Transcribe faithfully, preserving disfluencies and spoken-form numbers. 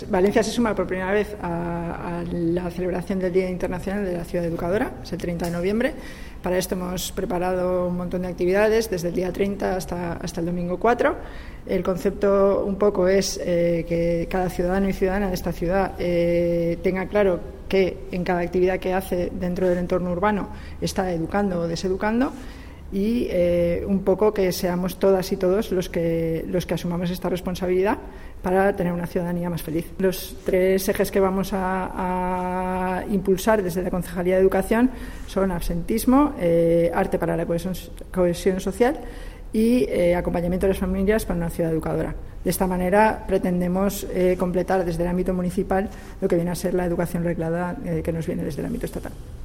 Valencia se suma por primera vez a, a la celebración del Día Internacional de la Ciudad Educadora, es el treinta de noviembre. Para esto hemos preparado un montón de actividades, desde el día treinta hasta, hasta el domingo cuatro. El concepto un poco es eh, que cada ciudadano y ciudadana de esta ciudad eh, tenga claro que en cada actividad que hace dentro del entorno urbano está educando o deseducando, y eh, un poco que seamos todas y todos los que, los que asumamos esta responsabilidad para tener una ciudadanía más feliz. Los tres ejes que vamos a, a impulsar desde la Concejalía de Educación son absentismo, eh, arte para la cohesión, cohesión social y eh, acompañamiento de las familias para una ciudad educadora. De esta manera pretendemos eh, completar desde el ámbito municipal lo que viene a ser la educación reglada eh, que nos viene desde el ámbito estatal.